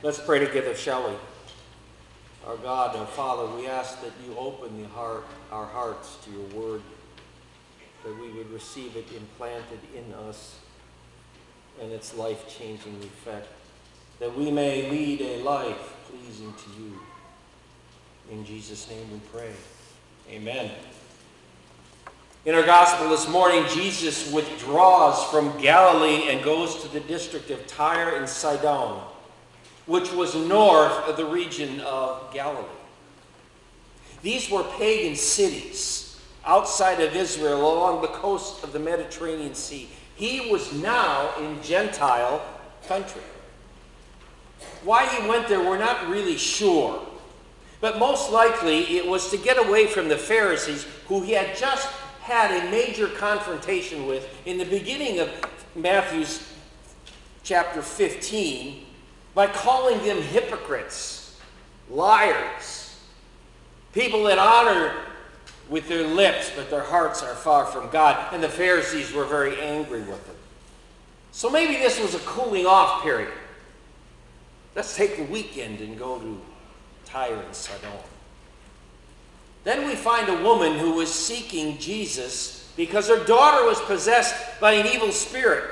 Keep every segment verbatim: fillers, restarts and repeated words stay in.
Let's pray together, shall we? Our God, our Father, we ask that you open the heart, our hearts to your word, that we would receive it implanted in us and its life-changing effect, that we may lead a life pleasing to you. In Jesus' name we pray. Amen. In our gospel this morning, Jesus withdraws from Galilee and goes to the district of Tyre and Sidon, which was north of the region of Galilee. These were pagan cities outside of Israel along the coast of the Mediterranean Sea. He was now in Gentile country. Why he went there, we're not really sure. But most likely it was to get away from the Pharisees, who he had just had a major confrontation with in the beginning of Matthew's chapter fifteen, by calling them hypocrites, liars, people that honor with their lips, but their hearts are far from God. And the Pharisees were very angry with them. So maybe this was a cooling off period. Let's take the weekend and go to Tyre and Sidon. Then we find a woman who was seeking Jesus because her daughter was possessed by an evil spirit.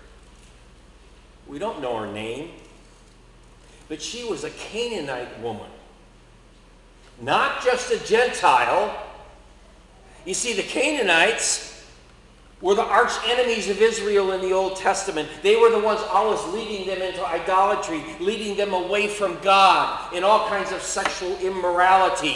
We don't know her name, but she was a Canaanite woman, not just a Gentile. You see, the Canaanites were the arch enemies of Israel in the Old Testament. They were the ones always leading them into idolatry, leading them away from God in all kinds of sexual immorality.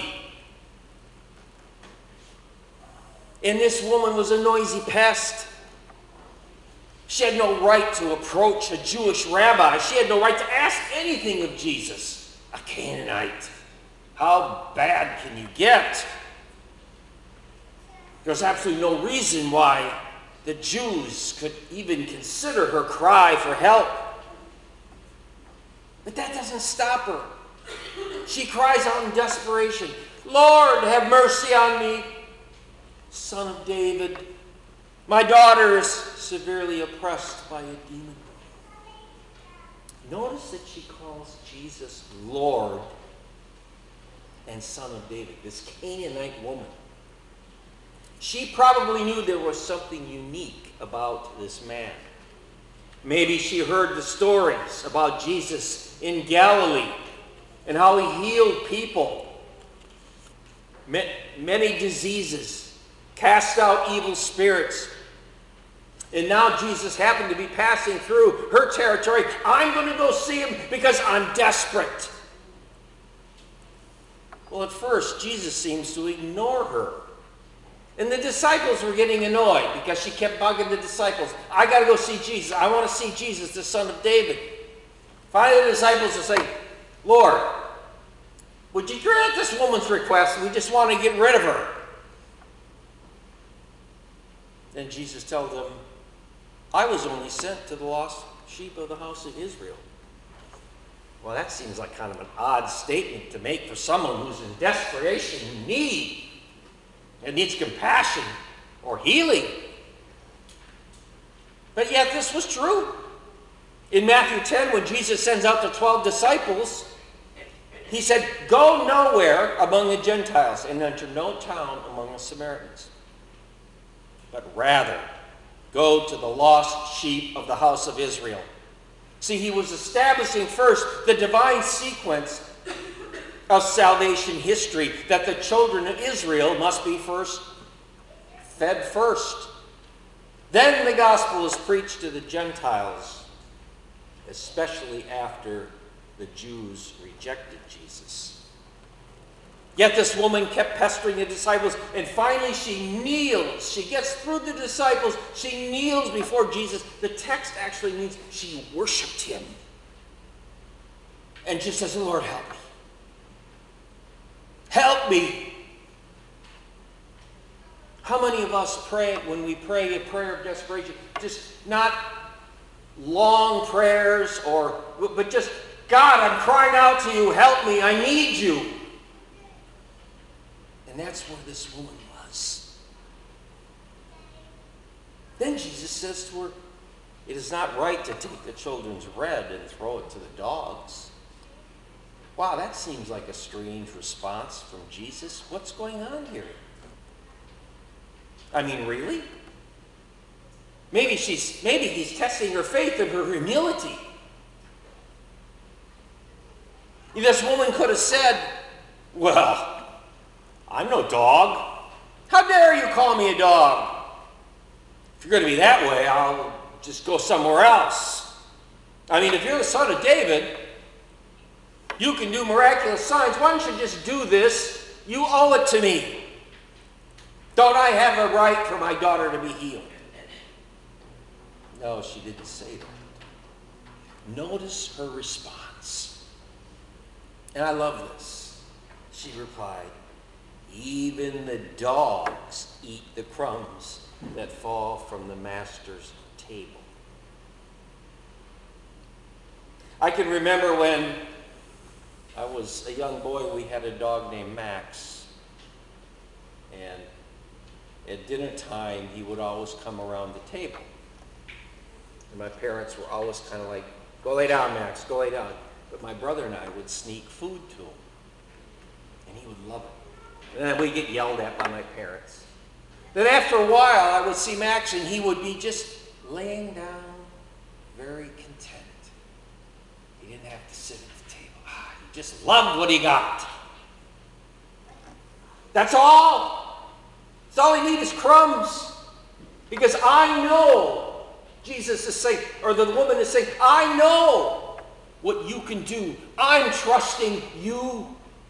And this woman was a noisy pest. She had no right to approach a Jewish rabbi. She had no right to ask anything of Jesus. A Canaanite. How bad can you get? There's absolutely no reason why the Jews could even consider her cry for help. But that doesn't stop her. She cries out in desperation, "Lord, have mercy on me, Son of David. My daughter is severely oppressed by a demon." Notice that she calls Jesus Lord and Son of David, this Canaanite woman. She probably knew there was something unique about this man. Maybe she heard the stories about Jesus in Galilee and how he healed people, many diseases, cast out evil spirits. And now Jesus happened to be passing through her territory. I'm going to go see him because I'm desperate. Well, at first, Jesus seems to ignore her. And the disciples were getting annoyed because she kept bugging the disciples. I got to go see Jesus. I want to see Jesus, the Son of David. Finally, the disciples will say, "Lord, would you grant this woman's request? We just want to get rid of her." Then Jesus tells them, "I was only sent to the lost sheep of the house of Israel." Well, that seems like kind of an odd statement to make for someone who's in desperation and need and needs compassion or healing. But yet this was true. In Matthew ten, when Jesus sends out the twelve disciples, he said, "Go nowhere among the Gentiles and enter no town among the Samaritans, but rather go to the lost sheep of the house of Israel." See, he was establishing first the divine sequence of salvation history, that the children of Israel must be first fed first. Then the gospel is preached to the Gentiles, especially after the Jews rejected Jesus. Yet this woman kept pestering the disciples, and finally she kneels. She gets through the disciples. She kneels before Jesus. The text actually means she worshiped him. And she says, "Lord, help me. Help me." How many of us pray when we pray a prayer of desperation? Just not long prayers, or but just, "God, I'm crying out to you. Help me. I need you." And that's where this woman was. Then Jesus says to her, "It is not right to take the children's bread and throw it to the dogs." Wow, that seems like a strange response from Jesus. What's going on here? I mean, really? Maybe she's maybe he's testing her faith and her humility. This woman could have said, well, I'm no dog. How dare you call me a dog? If you're going to be that way, I'll just go somewhere else. I mean, if you're the son of David, you can do miraculous signs. Why don't you just do this? You owe it to me. Don't I have a right for my daughter to be healed? No, she didn't say that. Notice her response. And I love this. She replied, even the dogs eat the crumbs that fall from the master's table. I can remember when I was a young boy, we had a dog named Max. And at dinner time, he would always come around the table. And my parents were always kind of like, go lay down, Max, go lay down. But my brother and I would sneak food to him. And he would love it. And then we'd get yelled at by my parents. Then after a while, I would see Max and he would be just laying down, very content. He didn't have to sit at the table. Ah, he just loved what he got. That's all. That's all he needs is crumbs. Because I know, Jesus is saying, or the woman is saying, I know what you can do. I'm trusting you.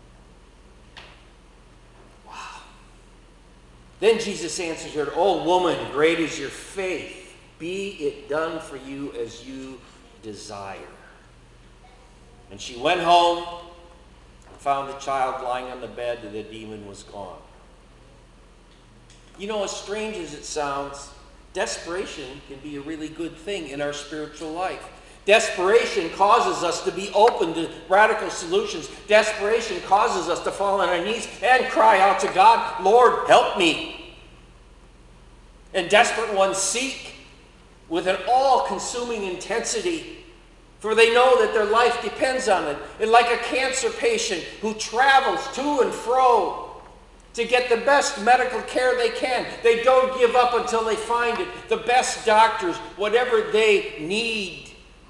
Wow. Then Jesus answers her, oh woman, great is your faith. Be it done for you as you desire. And she went home and found the child lying on the bed and the demon was gone. You know, as strange as it sounds, desperation can be a really good thing in our spiritual life. Desperation causes us to be open to radical solutions. Desperation causes us to fall on our knees and cry out to God, Lord, help me. And desperate ones seek with an all-consuming intensity, for they know that their life depends on it. And like a cancer patient who travels to and fro to get the best medical care they can, they don't give up until they find it. The best doctors, whatever they need.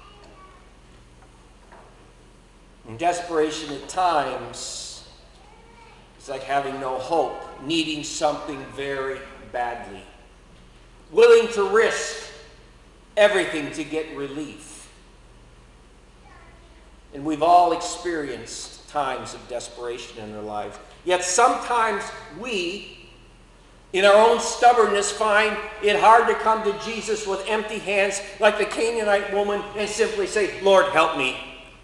And desperation at times is like having no hope, needing something very badly, willing to risk everything to get relief. And we've all experienced times of desperation in our lives. Yet sometimes we, in our own stubbornness, find it hard to come to Jesus with empty hands like the Canaanite woman and simply say, Lord, help me.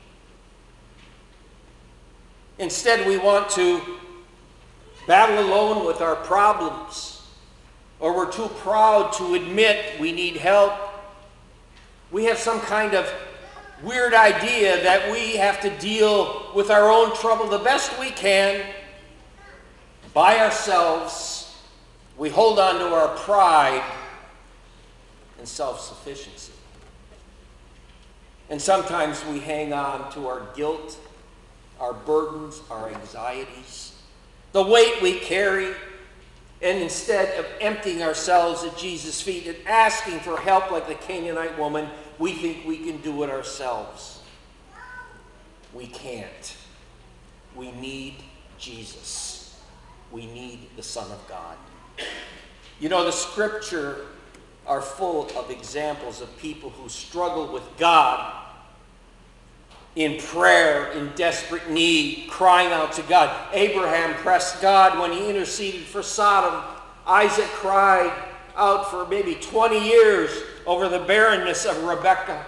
Instead, we want to battle alone with our problems, or we're too proud to admit we need help. We have some kind of weird idea that we have to deal with our own trouble the best we can by ourselves. We hold on to our pride and self-sufficiency. And sometimes we hang on to our guilt, our burdens, our anxieties, the weight we carry, and instead of emptying ourselves at Jesus' feet and asking for help like the Canaanite woman, we think we can do it ourselves. We can't. We need Jesus. We need the Son of God. You know, the Scripture are full of examples of people who struggle with God in prayer, in desperate need, crying out to God. Abraham pressed God when he interceded for Sodom. Isaac cried out for maybe twenty years over the barrenness of Rebekah.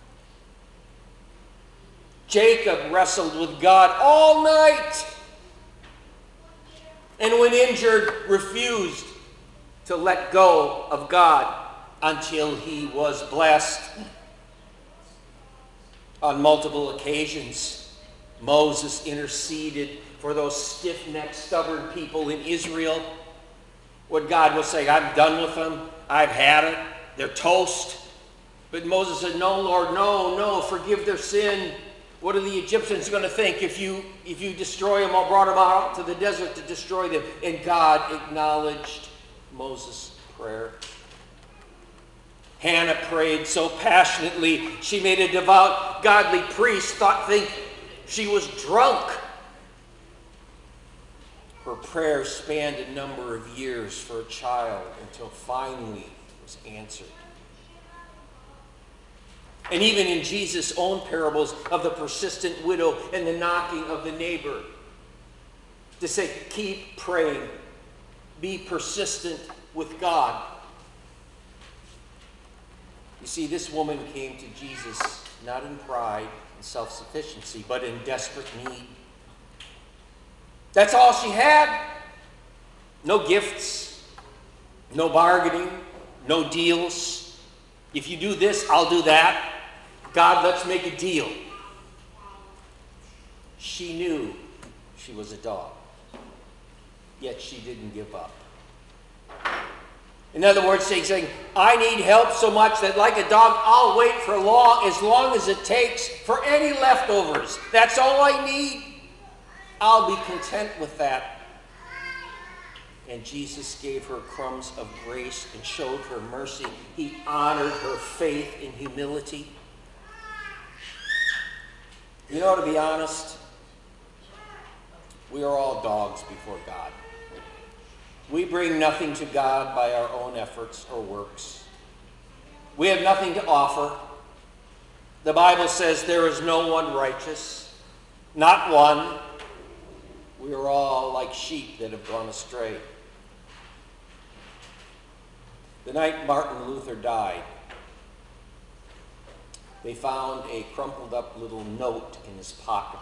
Jacob wrestled with God all night, and when injured, refused to let go of God until he was blessed. On multiple occasions, Moses interceded for those stiff-necked, stubborn people in Israel. When God was saying, I'm done with them, I've had it, they're toast. But Moses said, no, Lord, no, no, forgive their sin. What are the Egyptians going to think if you, if you destroy them or brought them out to the desert to destroy them? And God acknowledged Moses' prayer. Hannah prayed so passionately, she made a devout, godly priest thought think she was drunk. Her prayer spanned a number of years for a child until finally it was answered. And even in Jesus' own parables of the persistent widow and the knocking of the neighbor, to say, keep praying, be persistent with God. You see, this woman came to Jesus not in pride and self-sufficiency, but in desperate need. That's all she had. No gifts, no bargaining, no deals. If you do this, I'll do that. God, let's make a deal. She knew she was a dog, yet she didn't give up. In other words, she's saying, I need help so much that like a dog, I'll wait for long, as long as it takes for any leftovers. That's all I need. I'll be content with that. And Jesus gave her crumbs of grace and showed her mercy. He honored her faith in humility. You know, to be honest, we are all dogs before God. We bring nothing to God by our own efforts or works. We have nothing to offer. The Bible says there is no one righteous, not one. We are all like sheep that have gone astray. The night Martin Luther died, they found a crumpled up little note in his pocket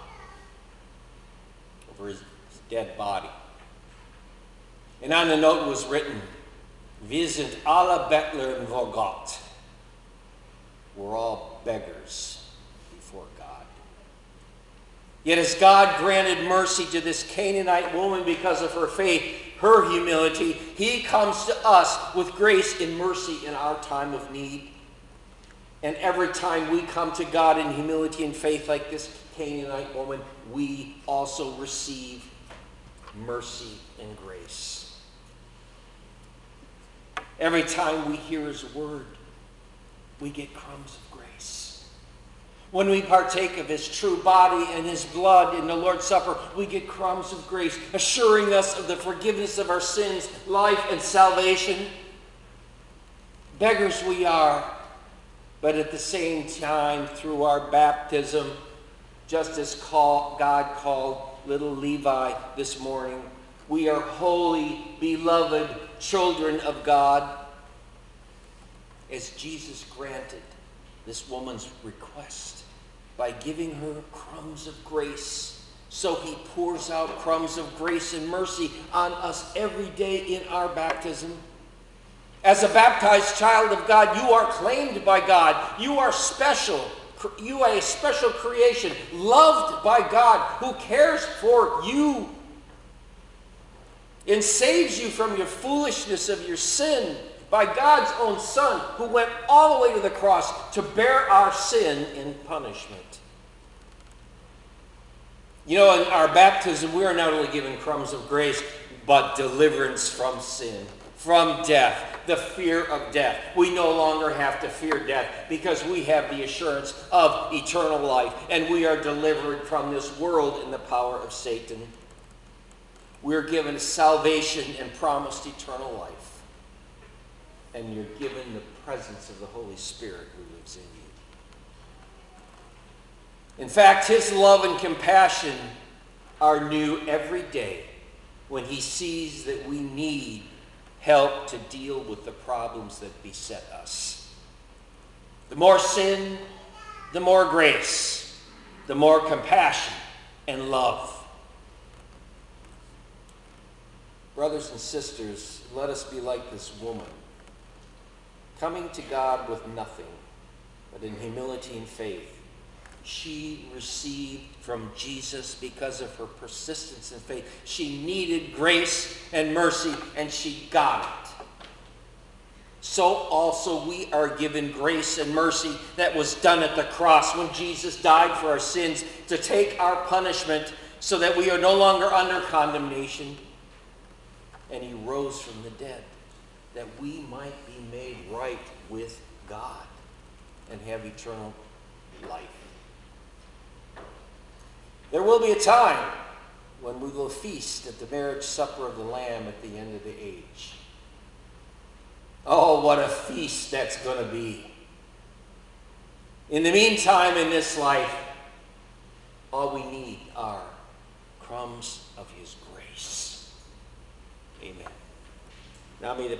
over his dead body. And on the note was written, Wir sind alle Bettler vor Gott. We're all beggars before God. Yet as God granted mercy to this Canaanite woman because of her faith, her humility, he comes to us with grace and mercy in our time of need. And every time we come to God in humility and faith like this Canaanite woman, we also receive mercy and grace. Every time we hear his word, we get crumbs of grace. When we partake of his true body and his blood in the Lord's Supper, we get crumbs of grace, assuring us of the forgiveness of our sins, life, and salvation. Beggars we are, but at the same time, through our baptism, just as call, God called little Levi this morning, we are holy, beloved children of God, as Jesus granted this woman's request by giving her crumbs of grace. So he pours out crumbs of grace and mercy on us every day in our baptism. As a baptized child of God, you are claimed by God. You are special. You are a special creation, loved by God, who cares for you and saves you from your foolishness of your sin by God's own Son, who went all the way to the cross to bear our sin in punishment. You know, in our baptism, we are not only given crumbs of grace, but deliverance from sin, from death, the fear of death. We no longer have to fear death because we have the assurance of eternal life, and we are delivered from this world in the power of Satan. We're given salvation and promised eternal life, and you're given the presence of the Holy Spirit who lives in you. In fact, his love and compassion are new every day when he sees that we need help to deal with the problems that beset us. The more sin, the more grace, the more compassion and love. Brothers and sisters, let us be like this woman, coming to God with nothing, but in humility and faith. She received from Jesus because of her persistence and faith. She needed grace and mercy, and she got it. so also we are given grace and mercy that was done at the cross when Jesus died for our sins to take our punishment so that we are no longer under condemnation. And he rose from the dead that we might be made right with God and have eternal life. There will be a time when we will feast at the marriage supper of the Lamb at the end of the age. Oh, what a feast that's going to be. In the meantime, in this life, all we need are crumbs of his grace. Amen. Now may the